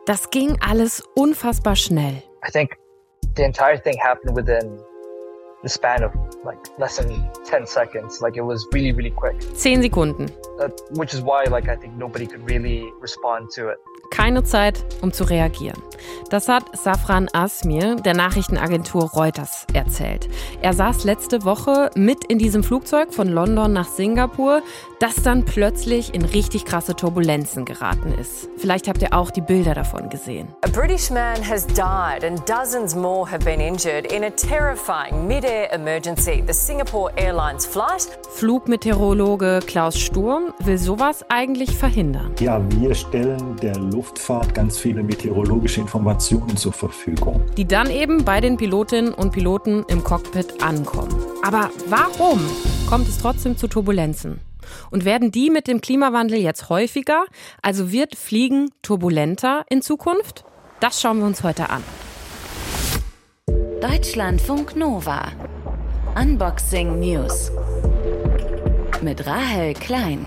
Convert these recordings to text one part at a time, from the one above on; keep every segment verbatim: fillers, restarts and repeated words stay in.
Das ging alles unfassbar schnell. I think the entire thing happened within the span of like less than ten seconds. Like it was really, really quick. Zehn Sekunden. Uh, which is why like I think nobody could really respond to it. Keine Zeit, um zu reagieren. Das hat Safran Azmir der Nachrichtenagentur Reuters erzählt. Er saß letzte Woche mit in diesem Flugzeug von London nach Singapur, das dann plötzlich in richtig krasse Turbulenzen geraten ist. Vielleicht habt ihr auch die Bilder davon gesehen. A British man has died and dozens more have been injured in a terrifying mid-air emergency. The Singapore Airlines flight. Flugmeteorologe Klaus Sturm will sowas eigentlich verhindern. Ja, wir stellen der Luftfahrt ganz viele meteorologische Informationen zur Verfügung, die dann eben bei den Pilotinnen und Piloten im Cockpit ankommen. Aber warum kommt es trotzdem zu Turbulenzen? Und werden die mit dem Klimawandel jetzt häufiger? Also wird Fliegen turbulenter in Zukunft? Das schauen wir uns heute an. Deutschlandfunk Nova. Unboxing News. Mit Rahel Klein.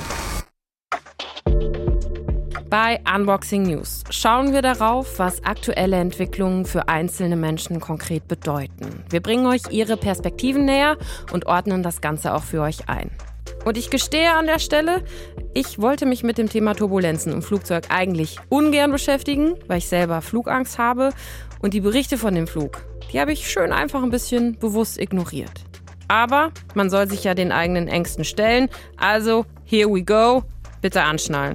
Bei Unboxing News schauen wir darauf, was aktuelle Entwicklungen für einzelne Menschen konkret bedeuten. Wir bringen euch ihre Perspektiven näher und ordnen das Ganze auch für euch ein. Und ich gestehe an der Stelle, ich wollte mich mit dem Thema Turbulenzen im Flugzeug eigentlich ungern beschäftigen, weil ich selber Flugangst habe. Und die Berichte von dem Flug, die habe ich schön einfach ein bisschen bewusst ignoriert. Aber man soll sich ja den eigenen Ängsten stellen. Also, here we go. Bitte anschnallen.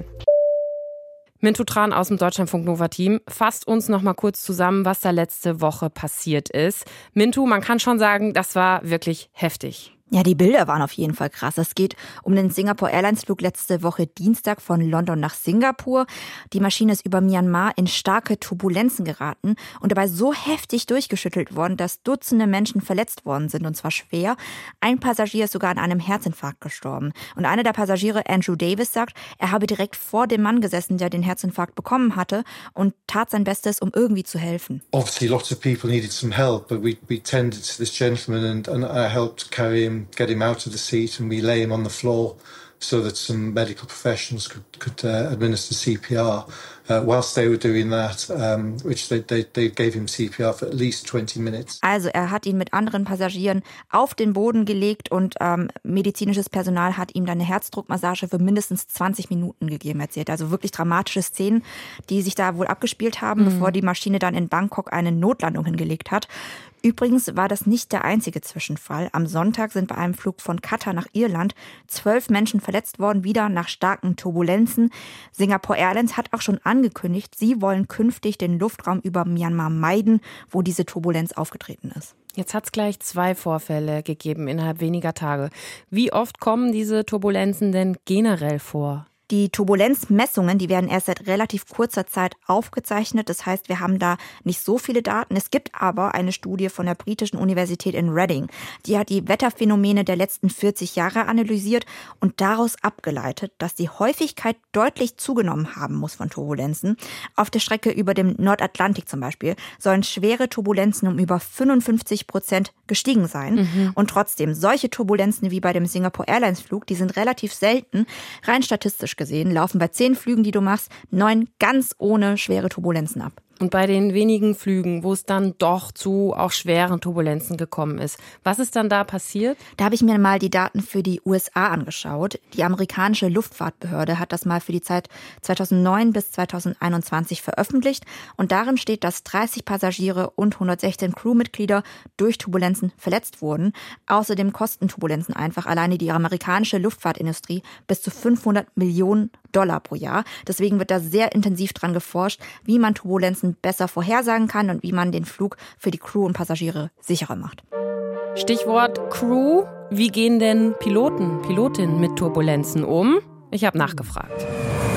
Mintu Tran aus dem Deutschlandfunk Nova-Team fasst uns noch mal kurz zusammen, was da letzte Woche passiert ist. Mintu, man kann schon sagen, das war wirklich heftig. Ja, die Bilder waren auf jeden Fall krass. Es geht um den Singapore Airlines Flug letzte Woche Dienstag von London nach Singapur. Die Maschine ist über Myanmar in starke Turbulenzen geraten und dabei so heftig durchgeschüttelt worden, dass Dutzende Menschen verletzt worden sind, und zwar schwer. Ein Passagier ist sogar an einem Herzinfarkt gestorben. Und einer der Passagiere, Andrew Davis, sagt, er habe direkt vor dem Mann gesessen, der den Herzinfarkt bekommen hatte, und tat sein Bestes, um irgendwie zu helfen. Obviously, lots of people needed some help, but we, we tended to this gentleman and, and I helped carry him, get him out of the seat, and we lay him on the floor so that some medical professionals could, could uh, administer C P R. Uh, whilst they were doing that, um, which they, they, they gave him C P R for at least twenty minutes. Also er hat ihn mit anderen Passagieren auf den Boden gelegt und ähm, medizinisches Personal hat ihm dann eine Herzdruckmassage für mindestens zwanzig Minuten gegeben, erzählt. Also wirklich dramatische Szenen, die sich da wohl abgespielt haben, mhm. bevor die Maschine dann in Bangkok eine Notlandung hingelegt hat. Übrigens war das nicht der einzige Zwischenfall. Am Sonntag sind bei einem Flug von Katar nach Irland zwölf Menschen verletzt worden, wieder nach starken Turbulenzen. Singapore Airlines hat auch schon angekündigt, sie wollen künftig den Luftraum über Myanmar meiden, wo diese Turbulenz aufgetreten ist. Jetzt hat es gleich zwei Vorfälle gegeben innerhalb weniger Tage. Wie oft kommen diese Turbulenzen denn generell vor? Die Turbulenzmessungen, die werden erst seit relativ kurzer Zeit aufgezeichnet. Das heißt, wir haben da nicht so viele Daten. Es gibt aber eine Studie von der britischen Universität in Reading. Die hat die Wetterphänomene der letzten vierzig Jahre analysiert und daraus abgeleitet, dass die Häufigkeit deutlich zugenommen haben muss von Turbulenzen. Auf der Strecke über dem Nordatlantik zum Beispiel sollen schwere Turbulenzen um über fünfundfünfzig Prozent gestiegen sein. Mhm. Und trotzdem, solche Turbulenzen wie bei dem Singapore Airlines Flug, die sind relativ selten. Rein statistisch gesehen laufen bei zehn Flügen, die du machst, neun ganz ohne schwere Turbulenzen ab. Und bei den wenigen Flügen, wo es dann doch zu auch schweren Turbulenzen gekommen ist, was ist dann da passiert? Da habe ich mir mal die Daten für die U S A angeschaut. Die amerikanische Luftfahrtbehörde hat das mal für die Zeit zweitausendneun bis zweitausendeinundzwanzig veröffentlicht. Und darin steht, dass dreißig Passagiere und hundertsechzehn Crewmitglieder durch Turbulenzen verletzt wurden. Außerdem kosten Turbulenzen einfach alleine die amerikanische Luftfahrtindustrie bis zu fünfhundert Millionen Dollar pro Jahr. Deswegen wird da sehr intensiv dran geforscht, wie man Turbulenzen besser vorhersagen kann und wie man den Flug für die Crew und Passagiere sicherer macht. Stichwort Crew. Wie gehen denn Piloten, Pilotinnen mit Turbulenzen um? Ich habe nachgefragt.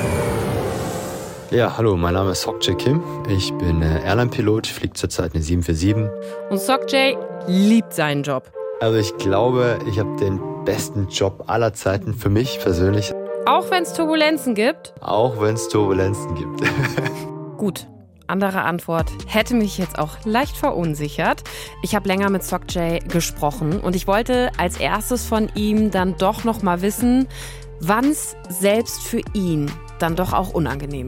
Ja, hallo, mein Name ist Sok Jae Kim. Ich bin Airline-Pilot, ich fliege zurzeit eine sieben vier sieben. Und Sok Jae liebt seinen Job. Also ich glaube, ich habe den besten Job aller Zeiten für mich persönlich. Auch wenn es Turbulenzen gibt? Auch wenn es Turbulenzen gibt. Gut. Andere Antwort hätte mich jetzt auch leicht verunsichert. Ich habe länger mit Sok Jae gesprochen und ich wollte als erstes von ihm dann doch noch mal wissen, wann es selbst für ihn dann doch auch unangenehm wird.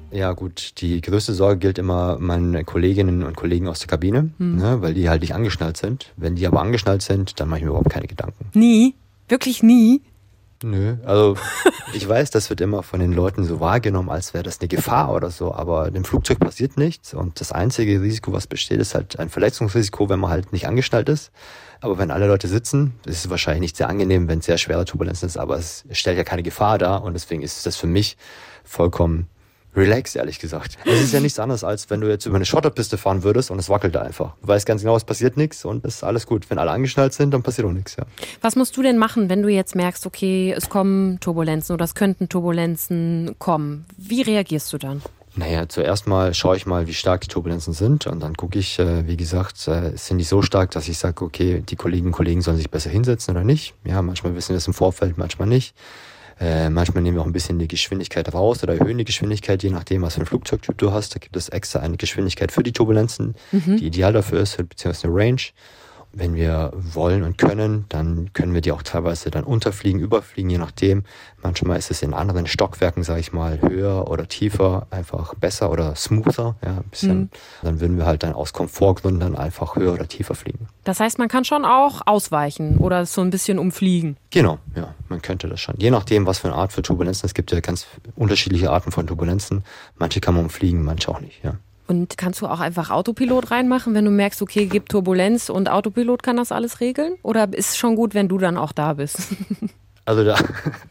Ja gut, die größte Sorge gilt immer meinen Kolleginnen und Kollegen aus der Kabine, hm. ne, weil die halt nicht angeschnallt sind. Wenn die aber angeschnallt sind, dann mache ich mir überhaupt keine Gedanken. Nie? Wirklich nie? Nö, also ich weiß, das wird immer von den Leuten so wahrgenommen, als wäre das eine Gefahr oder so, aber dem Flugzeug passiert nichts und das einzige Risiko, was besteht, ist halt ein Verletzungsrisiko, wenn man halt nicht angeschnallt ist. Aber wenn alle Leute sitzen, ist es wahrscheinlich nicht sehr angenehm, wenn es sehr schwere Turbulenzen ist, aber es stellt ja keine Gefahr dar und deswegen ist das für mich vollkommen relaxed, ehrlich gesagt. Es ist ja nichts anderes, als wenn du jetzt über eine Schotterpiste fahren würdest und es wackelt da einfach. Du weißt ganz genau, es passiert nichts und es ist alles gut. Wenn alle angeschnallt sind, dann passiert auch nichts, ja. Was musst du denn machen, wenn du jetzt merkst, okay, es kommen Turbulenzen oder es könnten Turbulenzen kommen? Wie reagierst du dann? Naja, zuerst mal schaue ich mal, wie stark die Turbulenzen sind und dann gucke ich, äh, wie gesagt, äh, sind die so stark, dass ich sage, okay, die Kolleginnen und Kollegen sollen sich besser hinsetzen oder nicht. Ja, manchmal wissen wir es im Vorfeld, manchmal nicht. Äh, manchmal nehmen wir auch ein bisschen die Geschwindigkeit raus oder erhöhen die Geschwindigkeit, je nachdem, was für ein Flugzeugtyp du hast. Da gibt es extra eine Geschwindigkeit für die Turbulenzen, mhm. die ideal dafür ist, beziehungsweise eine Range. Wenn wir wollen und können, dann können wir die auch teilweise dann unterfliegen, überfliegen, je nachdem. Manchmal ist es in anderen Stockwerken, sage ich mal, höher oder tiefer, einfach besser oder smoother, ja, ein bisschen. Mhm. Dann würden wir halt dann aus Komfortgründen dann einfach höher oder tiefer fliegen. Das heißt, man kann schon auch ausweichen oder so ein bisschen umfliegen? Genau, ja, man könnte das schon. Je nachdem, was für eine Art für Turbulenzen. Es gibt ja ganz unterschiedliche Arten von Turbulenzen. Manche kann man umfliegen, manche auch nicht, ja. Und kannst du auch einfach Autopilot reinmachen, wenn du merkst, okay, gibt Turbulenz und Autopilot kann das alles regeln? Oder ist es schon gut, wenn du dann auch da bist? Also der,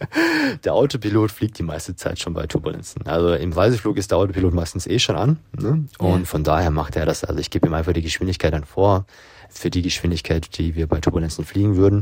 der Autopilot fliegt die meiste Zeit schon bei Turbulenzen. Also im Reiseflug ist der Autopilot meistens eh schon an. Ne? Und ja. Von daher macht er das. Also ich gebe ihm einfach die Geschwindigkeit dann vor, für die Geschwindigkeit, die wir bei Turbulenzen fliegen würden.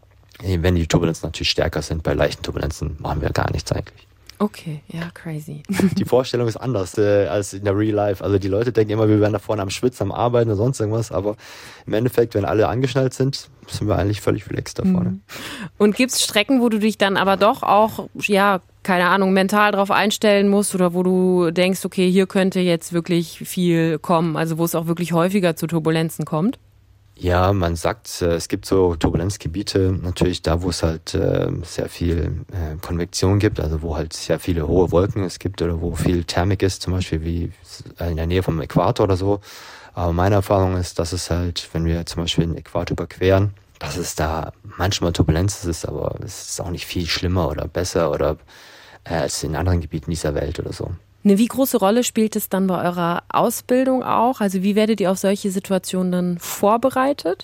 Wenn die Turbulenzen natürlich stärker sind, bei leichten Turbulenzen machen wir gar nichts eigentlich. Okay, ja, crazy. Die Vorstellung ist anders äh, als in der Real Life. Also die Leute denken immer, wir wären da vorne am Schwitzen, am Arbeiten oder sonst irgendwas. Aber im Endeffekt, wenn alle angeschnallt sind, sind wir eigentlich völlig relaxed da vorne. Mhm. Und gibt es Strecken, wo du dich dann aber doch auch, ja, keine Ahnung, mental drauf einstellen musst oder wo du denkst, okay, hier könnte jetzt wirklich viel kommen, also wo es auch wirklich häufiger zu Turbulenzen kommt? Ja, man sagt, es gibt so Turbulenzgebiete, natürlich da, wo es halt äh, sehr viel äh, Konvektion gibt, also wo halt sehr viele hohe Wolken es gibt oder wo viel Thermik ist, zum Beispiel wie in der Nähe vom Äquator oder so. Aber meine Erfahrung ist, dass es halt, wenn wir zum Beispiel den Äquator überqueren, dass es da manchmal Turbulenz ist, aber es ist auch nicht viel schlimmer oder besser oder äh, als in anderen Gebieten dieser Welt oder so. Eine wie große Rolle spielt es dann bei eurer Ausbildung auch? Also wie werdet ihr auf solche Situationen dann vorbereitet?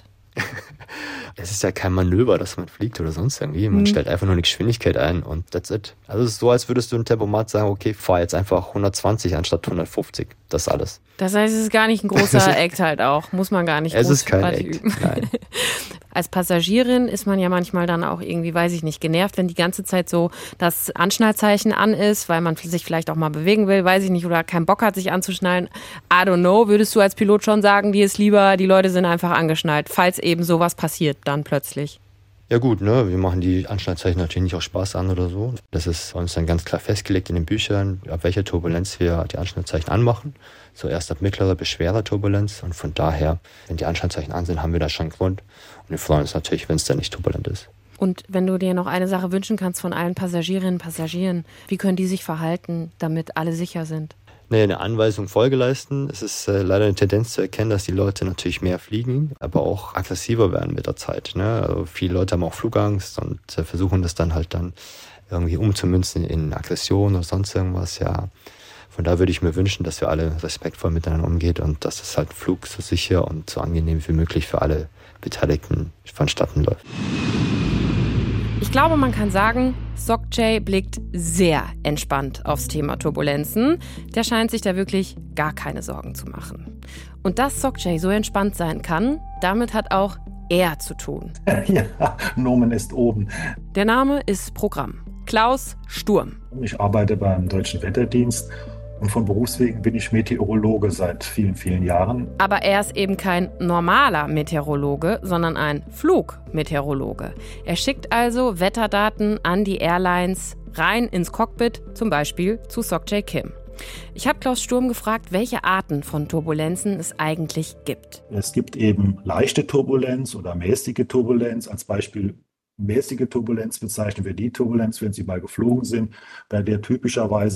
Es ist ja kein Manöver, dass man fliegt oder sonst irgendwie. Man mhm. stellt einfach nur eine Geschwindigkeit ein und that's it. Also es ist so, als würdest du im Tempomat sagen, okay, fahr jetzt einfach hundertzwanzig anstatt hundertfünfzig. Das ist alles. Das heißt, es ist gar nicht ein großer Act halt auch. Muss man gar nicht es ist kein Act, üben. Nein. Als Passagierin ist man ja manchmal dann auch irgendwie, weiß ich nicht, genervt, wenn die ganze Zeit so das Anschnallzeichen an ist, weil man sich vielleicht auch mal bewegen will, weiß ich nicht, oder keinen Bock hat, sich anzuschnallen. I don't know. Würdest du als Pilot schon sagen, dir ist lieber, die Leute sind einfach angeschnallt, falls eben sowas passiert dann plötzlich? Ja gut, ne, wir machen die Anschnallzeichen natürlich nicht aus Spaß an oder so. Das ist bei uns dann ganz klar festgelegt in den Büchern, ab welcher Turbulenz wir die Anschnallzeichen anmachen. Zuerst ab mittlerer bis schwerer Turbulenz und von daher, wenn die Anschnallzeichen an sind, haben wir da schon einen Grund. Und wir freuen uns natürlich, wenn es dann nicht turbulent ist. Und wenn du dir noch eine Sache wünschen kannst von allen Passagierinnen und Passagieren, wie können die sich verhalten, damit alle sicher sind? Nee, eine Anweisung Folge leisten. Es ist äh, leider eine Tendenz zu erkennen, dass die Leute natürlich mehr fliegen, aber auch aggressiver werden mit der Zeit. Ne? Also viele Leute haben auch Flugangst und äh, versuchen das dann halt dann irgendwie umzumünzen in Aggression oder sonst irgendwas. Ja, von da würde ich mir wünschen, dass wir alle respektvoll miteinander umgehen und dass das halt Flug so sicher und so angenehm wie möglich für alle Beteiligten vonstatten läuft. Ich glaube, man kann sagen, Sok-Jay blickt sehr entspannt aufs Thema Turbulenzen. Der scheint sich da wirklich gar keine Sorgen zu machen. Und dass Sok-Jay so entspannt sein kann, damit hat auch er zu tun. Ja, Nomen ist oben. Der Name ist Programm. Klaus Sturm. Ich arbeite beim Deutschen Wetterdienst. Und von Berufswegen bin ich Meteorologe seit vielen, vielen Jahren. Aber er ist eben kein normaler Meteorologe, sondern ein Flugmeteorologe. Er schickt also Wetterdaten an die Airlines rein ins Cockpit, zum Beispiel zu Sok-Jay Kim. Ich habe Klaus Sturm gefragt, welche Arten von Turbulenzen es eigentlich gibt. Es gibt eben leichte Turbulenz oder mäßige Turbulenz. Als Beispiel mäßige Turbulenz bezeichnen wir die Turbulenz, wenn Sie mal geflogen sind, bei der typischerweise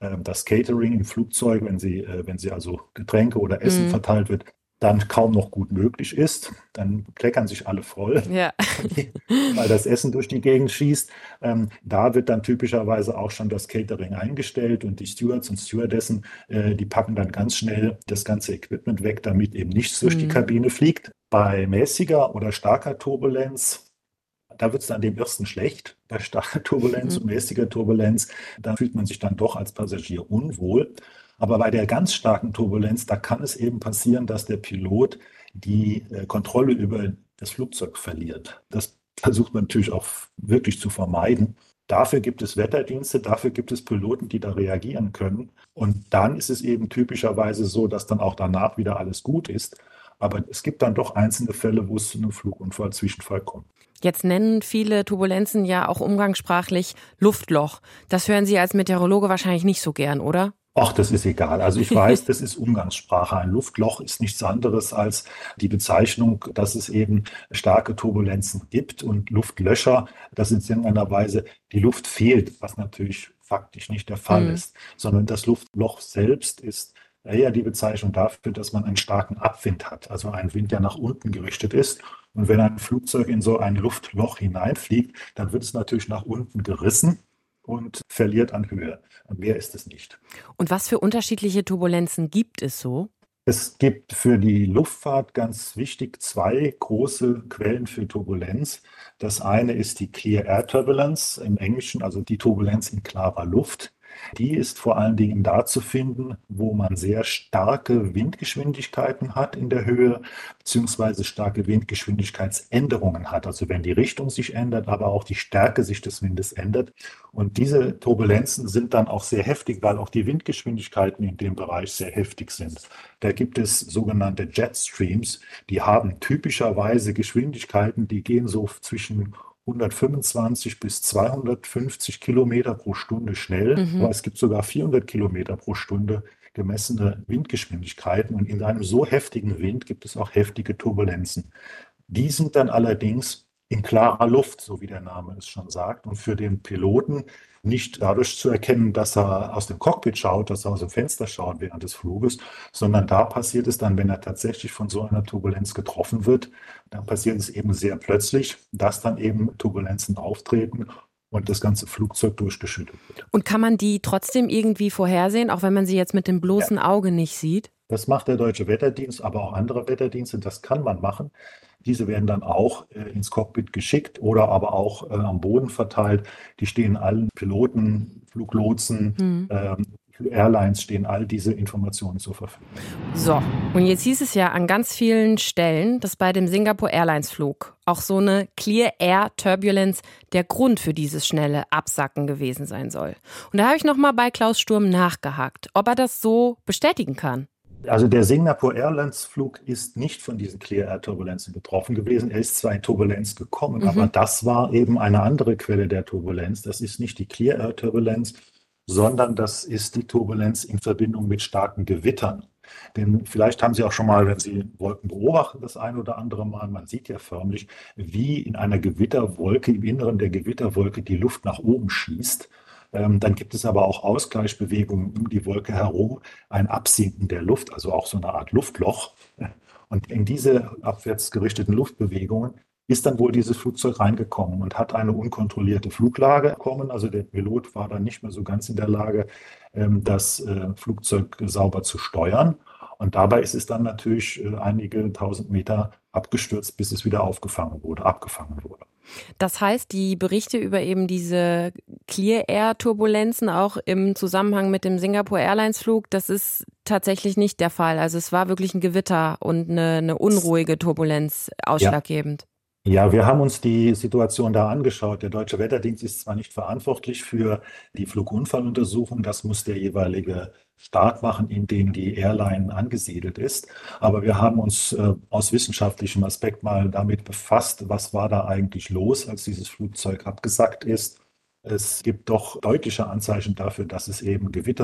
das Catering im Flugzeug, wenn sie, wenn sie also Getränke oder Essen mhm. verteilt wird, dann kaum noch gut möglich ist. Dann kleckern sich alle voll, ja. weil das Essen durch die Gegend schießt. Ähm, da wird dann typischerweise auch schon das Catering eingestellt und die Stewards und Stewardessen, äh, die packen dann ganz schnell das ganze Equipment weg, damit eben nichts durch mhm. die Kabine fliegt. Bei mäßiger oder starker Turbulenz, da wird es dann dem ersten schlecht. Bei starker Turbulenz mhm. und mäßiger Turbulenz, da fühlt man sich dann doch als Passagier unwohl. Aber bei der ganz starken Turbulenz, da kann es eben passieren, dass der Pilot die äh, Kontrolle über das Flugzeug verliert. Das versucht man natürlich auch wirklich zu vermeiden. Dafür gibt es Wetterdienste, dafür gibt es Piloten, die da reagieren können. Und dann ist es eben typischerweise so, dass dann auch danach wieder alles gut ist. Aber es gibt dann doch einzelne Fälle, wo es zu einem Flugunfall, Zwischenfall kommt. Jetzt nennen viele Turbulenzen ja auch umgangssprachlich Luftloch. Das hören Sie als Meteorologe wahrscheinlich nicht so gern, oder? Ach, das ist egal. Also ich weiß, das ist Umgangssprache. Ein Luftloch ist nichts anderes als die Bezeichnung, dass es eben starke Turbulenzen gibt, und Luftlöcher, das in irgendeiner Weise die Luft fehlt, was natürlich faktisch nicht der Fall mhm. ist, sondern das Luftloch selbst ist eher die Bezeichnung dafür, dass man einen starken Abwind hat, also einen Wind, der nach unten gerichtet ist. Und wenn ein Flugzeug in so ein Luftloch hineinfliegt, dann wird es natürlich nach unten gerissen und verliert an Höhe. Mehr ist es nicht. Und was für unterschiedliche Turbulenzen gibt es so? Es gibt für die Luftfahrt ganz wichtig zwei große Quellen für Turbulenz. Das eine ist die Clear Air Turbulence im Englischen, also die Turbulenz in klarer Luft. Die ist vor allen Dingen da zu finden, wo man sehr starke Windgeschwindigkeiten hat in der Höhe, beziehungsweise starke Windgeschwindigkeitsänderungen hat. Also wenn die Richtung sich ändert, aber auch die Stärke sich des Windes ändert. Und diese Turbulenzen sind dann auch sehr heftig, weil auch die Windgeschwindigkeiten in dem Bereich sehr heftig sind. Da gibt es sogenannte Jetstreams, die haben typischerweise Geschwindigkeiten, die gehen so zwischen hundertfünfundzwanzig bis zweihundertfünfzig Kilometer pro Stunde schnell, mhm. aber es gibt sogar vierhundert Kilometer pro Stunde gemessene Windgeschwindigkeiten, und in einem so heftigen Wind gibt es auch heftige Turbulenzen. Die sind dann allerdings in klarer Luft, so wie der Name es schon sagt, und für den Piloten nicht dadurch zu erkennen, dass er aus dem Cockpit schaut, dass er aus dem Fenster schaut während des Fluges, sondern da passiert es dann, wenn er tatsächlich von so einer Turbulenz getroffen wird, dann passiert es eben sehr plötzlich, dass dann eben Turbulenzen auftreten und das ganze Flugzeug durchgeschüttelt wird. Und kann man die trotzdem irgendwie vorhersehen, auch wenn man sie jetzt mit dem bloßen ja. Auge nicht sieht? Das macht der Deutsche Wetterdienst, aber auch andere Wetterdienste, das kann man machen. Diese werden dann auch äh, ins Cockpit geschickt oder aber auch äh, am Boden verteilt. Die stehen allen Piloten, Fluglotsen, mhm. ähm, Airlines stehen all diese Informationen zur Verfügung. So, und jetzt hieß es ja an ganz vielen Stellen, dass bei dem Singapore Airlines Flug auch so eine Clear Air Turbulence der Grund für dieses schnelle Absacken gewesen sein soll. Und da habe ich nochmal bei Klaus Sturm nachgehakt, ob er das so bestätigen kann. Also der Singapore Airlines Flug ist nicht von diesen Clear Air Turbulenzen betroffen gewesen. Er ist zwar in Turbulenz gekommen, mhm. aber das war eben eine andere Quelle der Turbulenz. Das ist nicht die Clear Air Turbulenz, sondern das ist die Turbulenz in Verbindung mit starken Gewittern. Denn vielleicht haben Sie auch schon mal, wenn Sie Wolken beobachten, das ein oder andere Mal, man sieht ja förmlich, wie in einer Gewitterwolke, im Inneren der Gewitterwolke die Luft nach oben schießt. Ähm, dann gibt es aber auch Ausgleichsbewegungen um die Wolke herum, ein Absinken der Luft, also auch so eine Art Luftloch. Und in diese abwärts gerichteten Luftbewegungen ist dann wohl dieses Flugzeug reingekommen und hat eine unkontrollierte Fluglage bekommen. Also der Pilot war dann nicht mehr so ganz in der Lage, ähm, das äh, Flugzeug sauber zu steuern. Und dabei ist es dann natürlich äh, einige tausend Meter abgestürzt, bis es wieder aufgefangen wurde, abgefangen wurde. Das heißt, die Berichte über eben diese Clear Air Turbulenzen auch im Zusammenhang mit dem Singapore Airlines Flug, das ist tatsächlich nicht der Fall. Also es war wirklich ein Gewitter und eine, eine unruhige Turbulenz ausschlaggebend. Ja. Ja, wir haben uns die Situation da angeschaut. Der Deutsche Wetterdienst ist zwar nicht verantwortlich für die Flugunfalluntersuchung, das muss der jeweilige Staat machen, in dem die Airline angesiedelt ist. Aber wir haben uns äh, aus wissenschaftlichem Aspekt mal damit befasst, was war da eigentlich los, als dieses Flugzeug abgesackt ist. Es gibt doch deutliche Anzeichen dafür, dass es eben Gewitter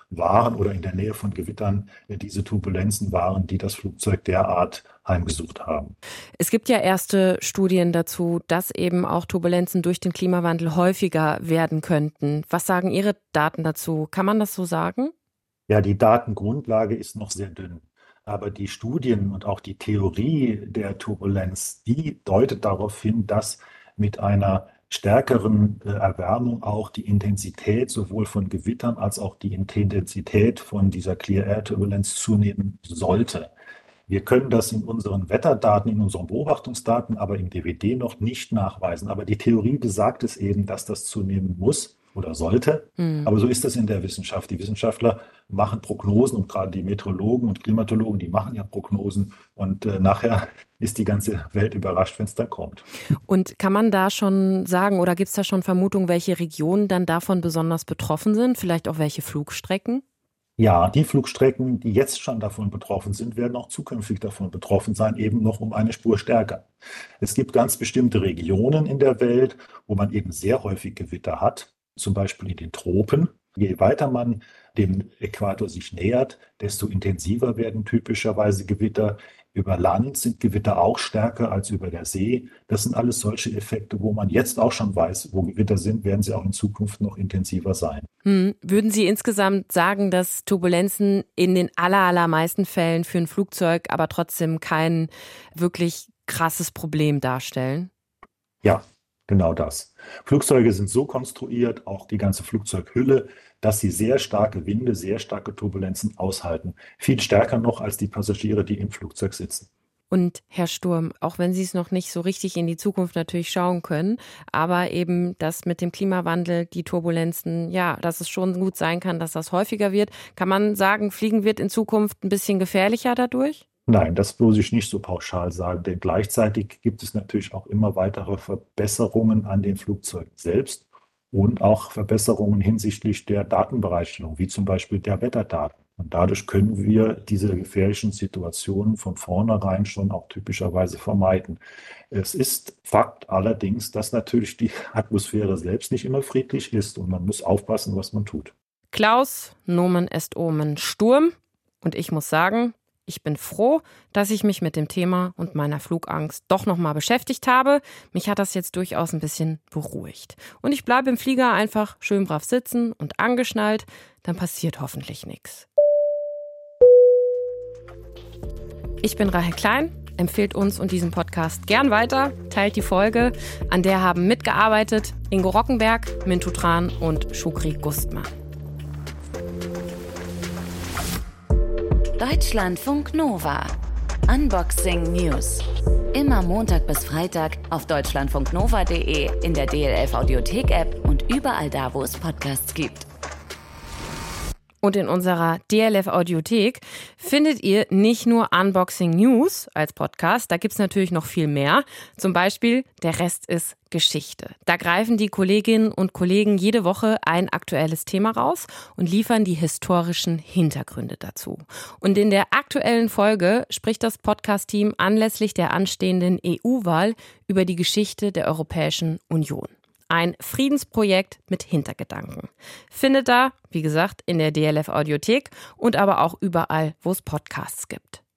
waren oder in der Nähe von Gewittern diese Turbulenzen waren, die das Flugzeug derart heimgesucht haben. Es gibt ja erste Studien dazu, dass eben auch Turbulenzen durch den Klimawandel häufiger werden könnten. Was sagen Ihre Daten dazu? Kann man das so sagen? Ja, die Datengrundlage ist noch sehr dünn. Aber die Studien und auch die Theorie der Turbulenz, die deutet darauf hin, dass mit einer stärkeren äh, Erwärmung auch die Intensität sowohl von Gewittern als auch die Intensität von dieser Clear Air Turbulenz zunehmen sollte. Wir können das in unseren Wetterdaten, in unseren Beobachtungsdaten, aber im D W D noch nicht nachweisen. Aber die Theorie besagt es eben, dass das zunehmen muss oder sollte. Mhm. Aber so ist das in der Wissenschaft. Die Wissenschaftler machen Prognosen und gerade die Meteorologen und Klimatologen, die machen ja Prognosen und äh, nachher ist die ganze Welt überrascht, wenn es da kommt. Und kann man da schon sagen oder gibt es da schon Vermutungen, welche Regionen dann davon besonders betroffen sind? Vielleicht auch welche Flugstrecken? Ja, die Flugstrecken, die jetzt schon davon betroffen sind, werden auch zukünftig davon betroffen sein, eben noch um eine Spur stärker. Es gibt ganz bestimmte Regionen in der Welt, wo man eben sehr häufig Gewitter hat, zum Beispiel in den Tropen. Je weiter man dem Äquator sich nähert, desto intensiver werden typischerweise Gewitter. Über Land sind Gewitter auch stärker als über der See. Das sind alles solche Effekte, wo man jetzt auch schon weiß, wo Gewitter sind, werden sie auch in Zukunft noch intensiver sein. Hm. Würden Sie insgesamt sagen, dass Turbulenzen in den aller, allermeisten Fällen für ein Flugzeug aber trotzdem kein wirklich krasses Problem darstellen? Ja, genau das. Flugzeuge sind so konstruiert, auch die ganze Flugzeughülle, dass sie sehr starke Winde, sehr starke Turbulenzen aushalten. Viel stärker noch als die Passagiere, die im Flugzeug sitzen. Und Herr Sturm, auch wenn Sie es noch nicht so richtig in die Zukunft natürlich schauen können, aber eben, dass mit dem Klimawandel die Turbulenzen, ja, dass es schon gut sein kann, dass das häufiger wird. Kann man sagen, Fliegen wird in Zukunft ein bisschen gefährlicher dadurch? Nein, das muss ich nicht so pauschal sagen, denn gleichzeitig gibt es natürlich auch immer weitere Verbesserungen an den Flugzeugen selbst und auch Verbesserungen hinsichtlich der Datenbereitstellung, wie zum Beispiel der Wetterdaten. Und dadurch können wir diese gefährlichen Situationen von vornherein schon auch typischerweise vermeiden. Es ist Fakt allerdings, dass natürlich die Atmosphäre selbst nicht immer friedlich ist und man muss aufpassen, was man tut. Klaus, Nomen est Omen Sturm. Und ich muss sagen, ich bin froh, dass ich mich mit dem Thema und meiner Flugangst doch nochmal beschäftigt habe. Mich hat das jetzt durchaus ein bisschen beruhigt. Und ich bleibe im Flieger einfach schön brav sitzen und angeschnallt. Dann passiert hoffentlich nichts. Ich bin Rahel Klein. Empfehlt uns und diesen Podcast gern weiter. Teilt die Folge. An der haben mitgearbeitet Ingo Rockenberg, Mintu Tran und Shukri Gustmann. Deutschlandfunk Nova. Unboxing News. Immer Montag bis Freitag auf deutschlandfunknova punkt de, in der D L F Audiothek-App und überall da, wo es Podcasts gibt. Und in unserer D L F Audiothek findet ihr nicht nur Unboxing News als Podcast, da gibt's natürlich noch viel mehr. Zum Beispiel Der Rest ist Geschichte. Da greifen die Kolleginnen und Kollegen jede Woche ein aktuelles Thema raus und liefern die historischen Hintergründe dazu. Und in der aktuellen Folge spricht das Podcast-Team anlässlich der anstehenden E U-Wahl über die Geschichte der Europäischen Union. Ein Friedensprojekt mit Hintergedanken. Findet da, wie gesagt, in der D L F Audiothek und aber auch überall, wo es Podcasts gibt.